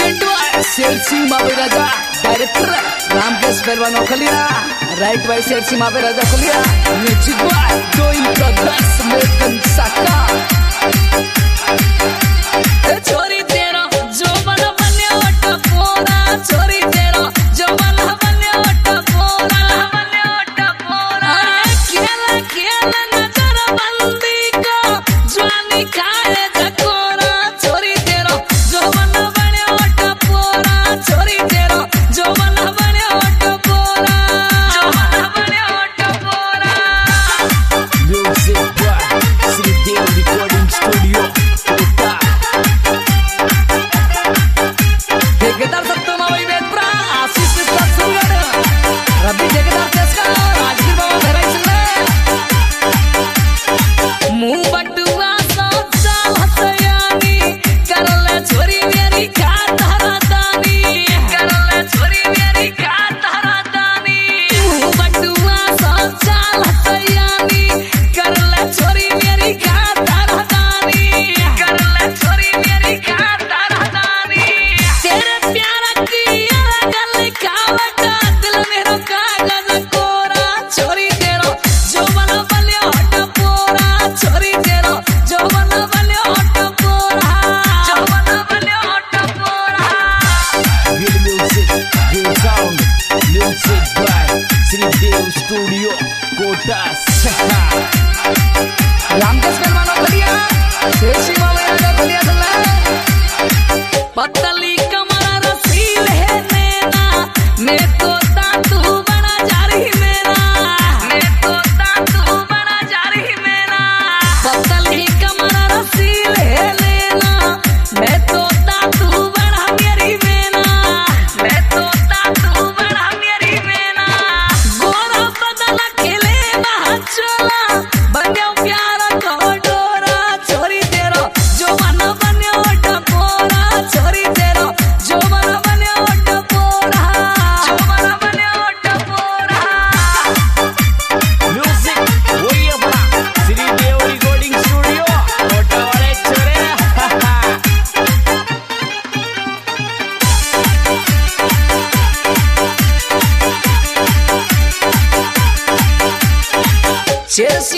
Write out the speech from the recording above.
सिंह मावे राजा डायरेक्टर रामकेश पहलवान खलिया right by Sher Singh मावे राजा खलिया म्यूजिक बाय डोइंग ब्रदर्स मेकन साका छोरी तेरा जो बना बन्या वटा पोरा छोरी तेरा जो बना बन्या वटा पोरा खेला खेला नजर बंदी को जवानी खाए चकोरा छोरी तेरा जो बना बन्या वटा पोरा छोरी तेरा जो बना बन्या वटा पोरा music by Shridev recording studio Kota ठेकेदार सत्तो मावई बेत्रा आशीष सुरगड रब्बी ठेकेदार तेसका राजगीर बाबा धरायचले मुंह बटुआ सो चाल हसयानी करले छोरी मेरी खात हरादानी करले छोरी मेरी खात हरादानी मुंह बटुआ सो चाल हसयानी करले छोरी मेरी खात हरादानी करले छोरी मेरी खात हरादानी तेरे प्यारा की अलग लिखावट दिल मेरो कागज कोरा छोरी तेरो जो बना बलिया हट पोरा छोरी तेरो जो बना बलिया हट पोरा जो बना बलिया हट पोरा Good music, good sound. Music by Shridev studio Kota सहा रामकेश पहलवान खलिया शेर सिंह मावे राजा खलिया चला पतली कमर रसील है नैना मैं तो तातू बना जा रही मेरा मैं तो तातू बना जा रही मेरा पतली कमर रसील है नैना मैं तो तातू बना मेरी मेना मैं तो तातू बना मेरी मेना गोरा बदन खेले चला बन्या प्यारा कोडोरा छोरी तेरो जो बना बन्या वटा पोरा छोरी तेरो जो बना बन्या वटा पोरा जो बना बन्या वटा पोरा म्यूजिक वही अपना श्रीदेव रिकॉर्डिंग स्टूडियो कोटा वाले छोरे शेर